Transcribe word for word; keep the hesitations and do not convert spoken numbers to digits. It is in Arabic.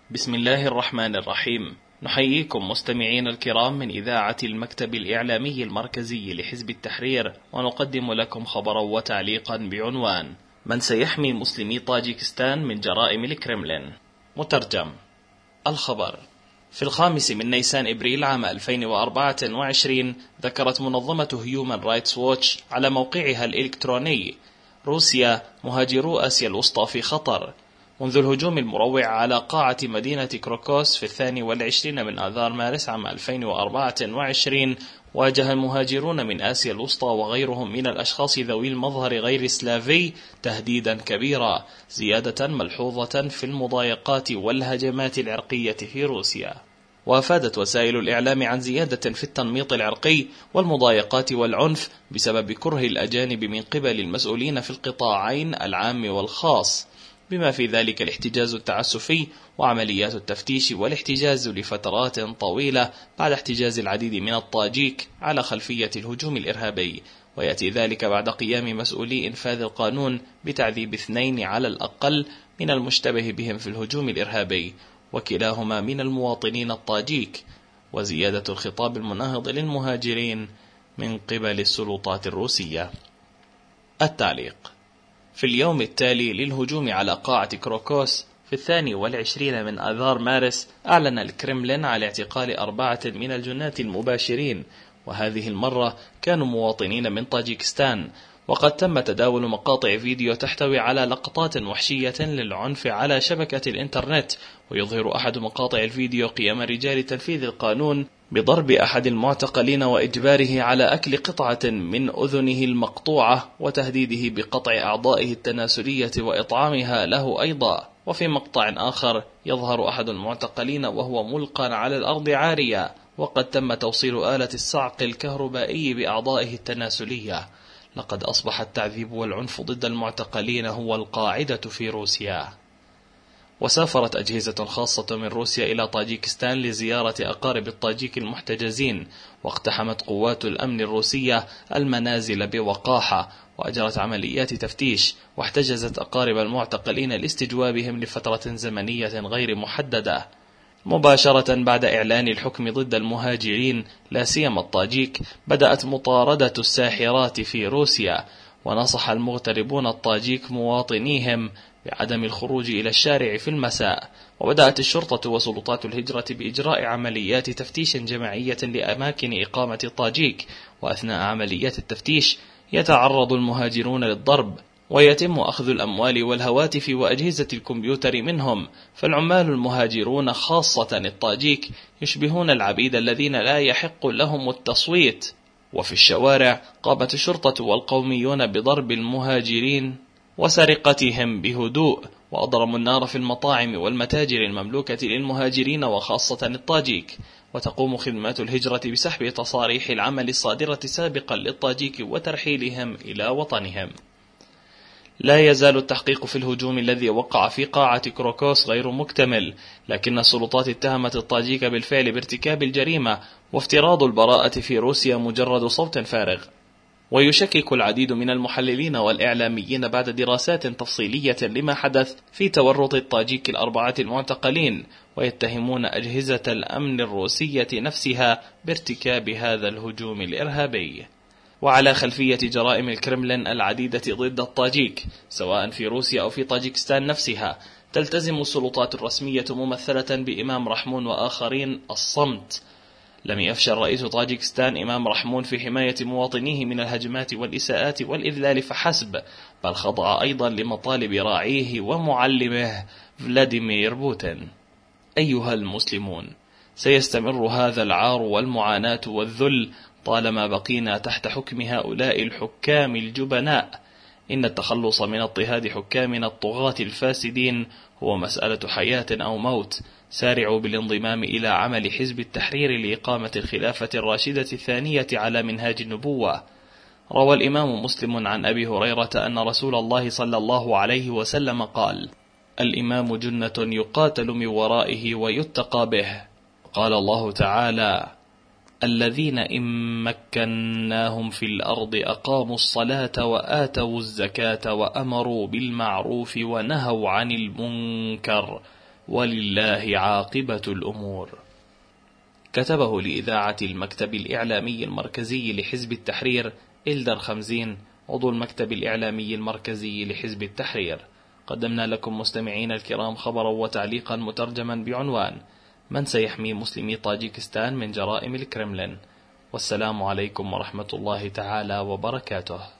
بسم الله الرحمن الرحيم. نحييكم مستمعين الكرام من إذاعة المكتب الإعلامي المركزي لحزب التحرير، ونقدم لكم خبرا وتعليقا بعنوان: من سيحمي مسلمي طاجيكستان من جرائم الكرملين؟ مترجم. الخبر: في الخامس من نيسان إبريل عام ألفين وأربعة وعشرين ذكرت منظمة هيومن رايتس ووتش على موقعها الإلكتروني: روسيا مهاجرو آسيا الوسطى في خطر. منذ الهجوم المروع على قاعة مدينة كروكوس في الثاني والعشرين من آذار مارس عام ألفين وأربعة وعشرين، واجه المهاجرون من آسيا الوسطى وغيرهم من الأشخاص ذوي المظهر غير سلافي تهديدا كبيرا، زيادة ملحوظة في المضايقات والهجمات العرقية في روسيا. وافادت وسائل الإعلام عن زيادة في التنميط العرقي والمضايقات والعنف بسبب كره الأجانب من قبل المسؤولين في القطاعين العام والخاص، بما في ذلك الاحتجاز التعسفي وعمليات التفتيش والاحتجاز لفترات طويلة بعد احتجاز العديد من الطاجيك على خلفية الهجوم الإرهابي. ويأتي ذلك بعد قيام مسؤولي إنفاذ القانون بتعذيب اثنين على الأقل من المشتبه بهم في الهجوم الإرهابي، وكلاهما من المواطنين الطاجيك، وزيادة الخطاب المناهض للمهاجرين من قبل السلطات الروسية. التعليق: في اليوم التالي للهجوم على قاعة كروكوس في الثاني والعشرين من آذار مارس، أعلن الكرملين على اعتقال أربعة من الجناة المباشرين، وهذه المرة كانوا مواطنين من طاجيكستان. وقد تم تداول مقاطع فيديو تحتوي على لقطات وحشية للعنف على شبكة الإنترنت، ويظهر أحد مقاطع الفيديو قيام رجال تنفيذ القانون بضرب أحد المعتقلين وإجباره على أكل قطعة من أذنه المقطوعة، وتهديده بقطع أعضائه التناسلية وإطعامها له أيضا. وفي مقطع آخر يظهر أحد المعتقلين وهو ملقى على الأرض عاريا، وقد تم توصيل آلة الصعق الكهربائي بأعضائه التناسلية. لقد أصبح التعذيب والعنف ضد المعتقلين هو القاعدة في روسيا. وسافرت أجهزة خاصة من روسيا إلى طاجيكستان لزيارة أقارب الطاجيك المحتجزين، واقتحمت قوات الأمن الروسية المنازل بوقاحة، وأجرت عمليات تفتيش، واحتجزت أقارب المعتقلين لاستجوابهم لفترة زمنية غير محددة. مباشرة بعد إعلان الحكم ضد المهاجرين لا سيما الطاجيك، بدأت مطاردة الساحرات في روسيا، ونصح المغتربون الطاجيك مواطنيهم بعدم الخروج إلى الشارع في المساء. وبدأت الشرطة وسلطات الهجرة بإجراء عمليات تفتيش جماعية لأماكن إقامة الطاجيك، وأثناء عمليات التفتيش يتعرض المهاجرون للضرب، ويتم أخذ الأموال والهواتف وأجهزة الكمبيوتر منهم. فالعمال المهاجرون خاصة الطاجيك يشبهون العبيد الذين لا يحق لهم التصويت. وفي الشوارع قامت الشرطة والقوميون بضرب المهاجرين وسرقتهم بهدوء، وأضرموا النار في المطاعم والمتاجر المملوكة للمهاجرين وخاصة الطاجيك. وتقوم خدمات الهجرة بسحب تصاريح العمل الصادرة سابقا للطاجيك وترحيلهم إلى وطنهم. لا يزال التحقيق في الهجوم الذي وقع في قاعة كروكوس غير مكتمل، لكن السلطات اتهمت الطاجيك بالفعل بارتكاب الجريمة، وافتراض البراءة في روسيا مجرد صوت فارغ. ويشكك العديد من المحللين والإعلاميين بعد دراسات تفصيلية لما حدث في تورط الطاجيك الأربعة المعتقلين، ويتهمون أجهزة الأمن الروسية نفسها بارتكاب هذا الهجوم الإرهابي. وعلى خلفية جرائم الكرملين العديدة ضد الطاجيك سواء في روسيا أو في طاجيكستان نفسها، تلتزم السلطات الرسمية ممثلة بإمام رحمون وآخرين الصمت. لم يفشل رئيس طاجيكستان إمام رحمون في حماية مواطنيه من الهجمات والإساءات والإذلال فحسب، بل خضع أيضا لمطالب راعيه ومعلمه فلاديمير بوتين. أيها المسلمون، سيستمر هذا العار والمعاناة والذل طالما بقينا تحت حكم هؤلاء الحكام الجبناء. إن التخلص من اضطهاد حكامنا الطغاة الفاسدين هو مسألة حياة أو موت. سارعوا بالانضمام إلى عمل حزب التحرير لإقامة الخلافة الراشدة الثانية على منهاج النبوة. روى الإمام مسلم عن أبي هريرة أن رسول الله صلى الله عليه وسلم قال: الإمام جنة يقاتل من ورائه ويتقى به. قال الله تعالى: الذين إن مكناهم في الأرض أقاموا الصلاة وآتوا الزكاة وأمروا بالمعروف ونهوا عن المنكر ولله عاقبة الأمور. كتبه لإذاعة المكتب الإعلامي المركزي لحزب التحرير إلدر خمزين، عضو المكتب الإعلامي المركزي لحزب التحرير. قدمنا لكم مستمعين الكرام خبرا وتعليقا مترجما بعنوان: من سيحمي مسلمي طاجيكستان من جرائم الكرملين؟ والسلام عليكم ورحمة الله تعالى وبركاته.